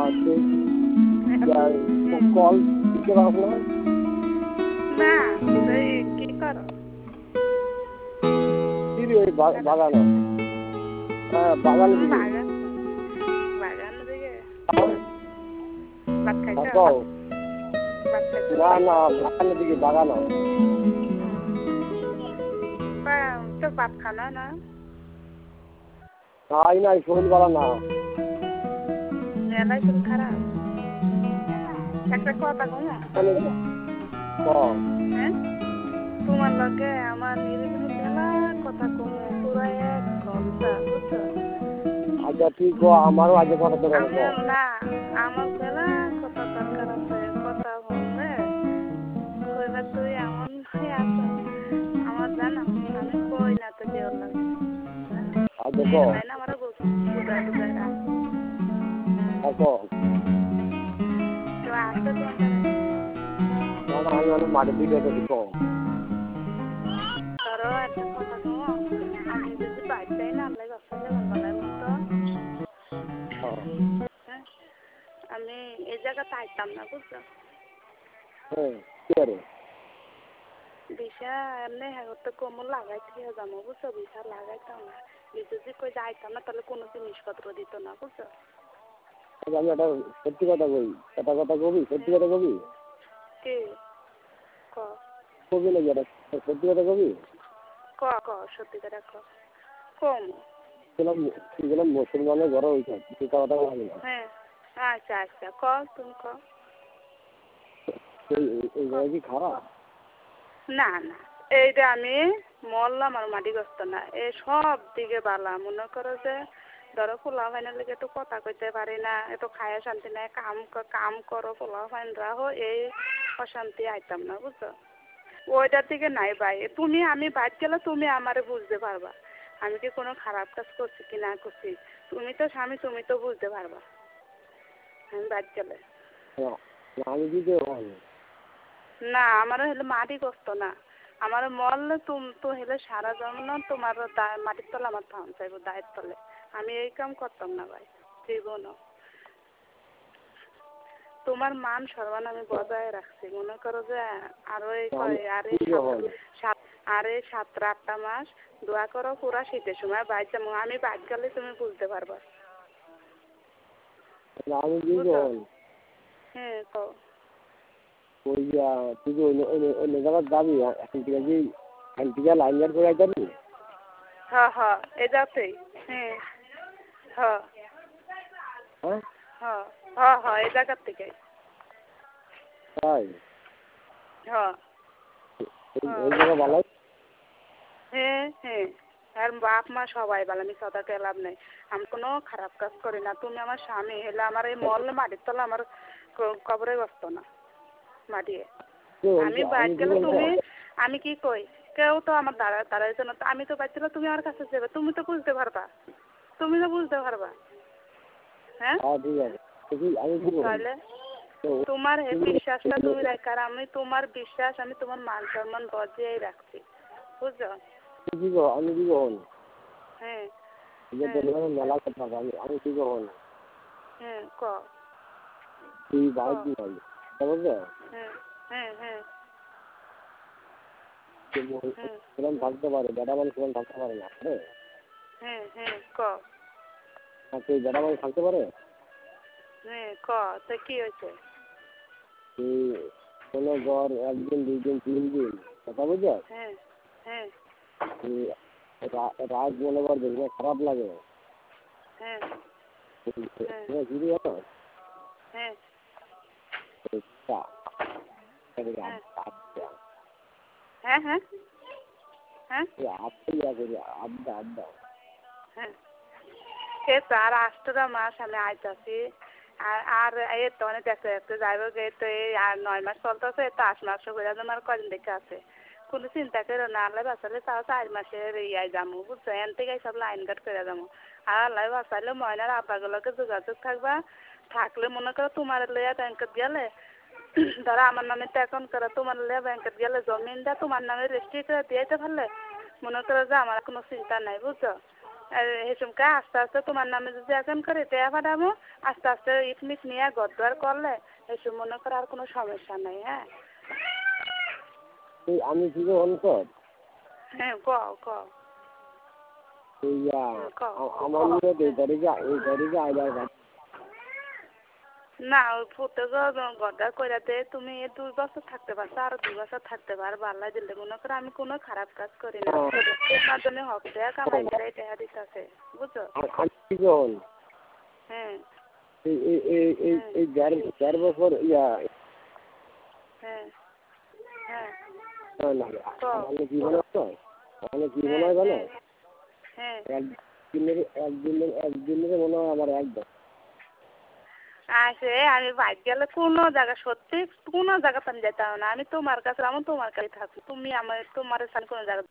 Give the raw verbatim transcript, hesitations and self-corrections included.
Call দিতে পারবো না। না তুই কি কর? বাগানো হ্যাঁ বাগানের দিকে। বাগান বাগানের দিকে ভাত খাইছ? ভাত খাইছ? না না বাগানের দিকে বাগানো। তো ভাত খানা না? নাই নাই শরীর ভালো না। মেলাই শরীর খারাপ। একটা কথা কম হ্যাঁ তোমার লগে আমার নিরিবিলি মেলা কথা কম পুরা এক ঘন্টা বুঝছো? আচ্ছা তুই গো আমারও আগে কথা তো আমি না আমার মেলা কথা দরকার আছে কথা বলবে কইবা তুই এমন হয়ে আছ আমার জানা আমি কই না তো দেওয়ার লাগে না আমার বুঝাই বুঝাই রাখ তো আসতে তো মাটির দিকে কম ধরো একটা কথা কম আমি যদি বাইকটাই না আনলাই বাসালে ভালো মতো হ্যাঁ আমি এই জায়গাতে আইতাম না বুঝছো? বিশা এমনি হ্যাঁ কোমর লাগাইতে যাবো বুঝছো? বিশা লাগাইতাম না যদি কই যাইতাম না তাহলে কোনো জিনিসপত্র দিত না বুঝছো? আমি একটা সত্যি কথা কই কথা কথা কবি সত্যি কথা কবি কি ক কবি নাকি একটা সত্যি কথা কবি ক ক সত্যি কথা ক কম গেলাম মুসলমানের ঘর হয়েছে কিছু কথা বলি না। হ্যাঁ আচ্ছা আচ্ছা ক তুমি ক এই জায়গা কি খারাপ? না না এইটা আমি মরলাম আর মাটি গস্ত না এই সব দিকে বালা মনে করো যে ধরো পোলা ফাইনার লেগে একটু কথা কইতে পারি না একটু খায়া শান্তি নাই কাম কাম করো পোলা ফাইনরা হো এই অশান্তি আইতাম না বুঝছো? ওইটার দিকে নাই ভাই তুমি আমি বাইক গেলে তুমি আমারে বুঝতে পারবা আমি কি কোনো খারাপ কাজ করছি কি না করছি তুমি তো স্বামী তুমি তো বুঝতে পারবা আমি বাইক গেলে না আমারও হলে মাটি কষ্ট না আমার মরলে তুমি তো হলে সারা জন্ম তোমার মাটির তলে আমার থাম চাইবো দায়ের তলে আমি এই কাম করতাম না ভাই জীবনও তোমার মান সম্মান আমি বজায় রাখছি মনে করো যে আরো এই আরে সাত আরে সাতটা আটটা মাস দোয়া করো পুরা শীতের সময় বাইক যাবো আমি বাইক গেলে তুমি বুঝতে পারবা হ্যাঁ তো ওই তুই যে অন্য জায়গায় যাবি এখন থেকে কি এখন থেকে লাইন গার্ড করে যাবি? হ্যাঁ হ্যাঁ এ যাতেই হ্যাঁ হ্যাঁ হ্যাঁ হ্যাঁ হ্যাঁ এই জায়গার থেকে তাই হ্যাঁ এই জায়গা ভালো হ্যাঁ হ্যাঁ আর বাপ মা সবাই ভালো আমি সদাকে লাভ নেই আমি কোনো খারাপ কাজ করি না তুমি আমার স্বামী হলে আমার এই মল মাটির তলা আমার কবরে বসত না মাটিয়ে আমি বাইক গেলে তুমি আমি কি কই কেউ তো আমার দাঁড়া দাঁড়াইছে না আমি তো বাইক গেলে তুমি আমার কাছে যাবে তুমি তো বুঝতে পারবা তুমি তো বুঝতে পারবা হ্যাঁ তাহলে তোমার হে বিশ্বাসটা তুমি রাখার আমি তোমার বিশ্বাস আমি তোমার মান সম্মান বজায় রাখছি বুঝছো? আমি কি কখন হ্যাঁ মেলা কথা আমি আমি কি কখন হ্যাঁ ক তুই বাইক নাই বুঝছো? হ্যাঁ হ্যাঁ হ্যাঁ সেরকম থাকতে পারে বেটা মানুষ সেরকম থাকতে পারে না হ্যাঁ হ্যাঁ ক তুই বেটা মানুষ থাকতে পারে হ্যাঁ ক তো কি হয়েছে কোনো ঘর একদিন দুই দিন তিন দিন কথা বুঝছো? হ্যাঁ হ্যাঁ রাত মনে কর দেখলে খারাপ লাগে হ্যাঁ হ্যাঁ হ্যাঁ হ্যাঁ হ্যাঁ আড্ডা আড্ডা হ্যাঁ সে তো আর আটটা মাস আমি আইতাছি আর আর এই তো অনেক দেখতে দেখতে যাইব গে তো এই আর নয় মাস চলতেছে তো আট মাস হয়ে যাবে আমার কদিন দেখে আছে কোনো চিন্তা করো না আল্লাহ বাঁচালে তাও চার মাসের ইয়াই যাবো বুঝছো এন থেকে সব লাইন কাট করে যাবো আর আল্লাহ বাঁচালে ময়নার আব্বাগুলোকে যোগাযোগ থাকবা থাকলে মনে করো তোমার লইয়া ব্যাংকত গেলে ধরো আমার নামে তো এখন করো তোমার লইয়া ব্যাংকত গেলে জমিনটা তোমার নামে রেজিস্ট্রি করে দিয়েতে পারলে মনে করো যে আমার কোনো চিন্তা নাই বুঝছো? আর হেসুমকা আস্তে আস্তে তোমার নামে যদি এখন করে টেয়া পাঠাবো আস্তে আস্তে ইট মিট নিয়ে গদ্দার করলে হেসুম মনে করে আর কোনো সমস্যা নাই। হ্যাঁ এই আমি কি হল তো হ্যাঁ কও কও ইয়া কও আমার নিয়ে এই গাড়িকে এই গাড়িকে আইবার না ওই ফুটে গদ্দার কইরাতে তুমি এ দুই বছর থাকতে পারছো আরো দুই বছর থাকতে পার বাল্লা দিলে মনে করে আমি কোনো খারাপ কাজ করি না তোমার জন্য হক দেয়া কামাই করে টেয়া দিতেছে বুঝছো। আমি কি হল হ্যাঁ এই এই এই এই এই দেড় দেড় বছর ইয়া হ্যাঁ হ্যাঁ আমাদের জীবনে তো আমাদের জীবনে জানো হ্যাঁ একদিনের একদিনের একদিনের মনে হয় আমার একদম আসে আমি বাইক গেলে কোনো জায়গা সত্যি কোনো জায়গাতে আমি যেতাম না আমি তোমার কাছে আমি তোমার কাছে থাকি তুমি আমার তোমার সাথে কোনো জায়গা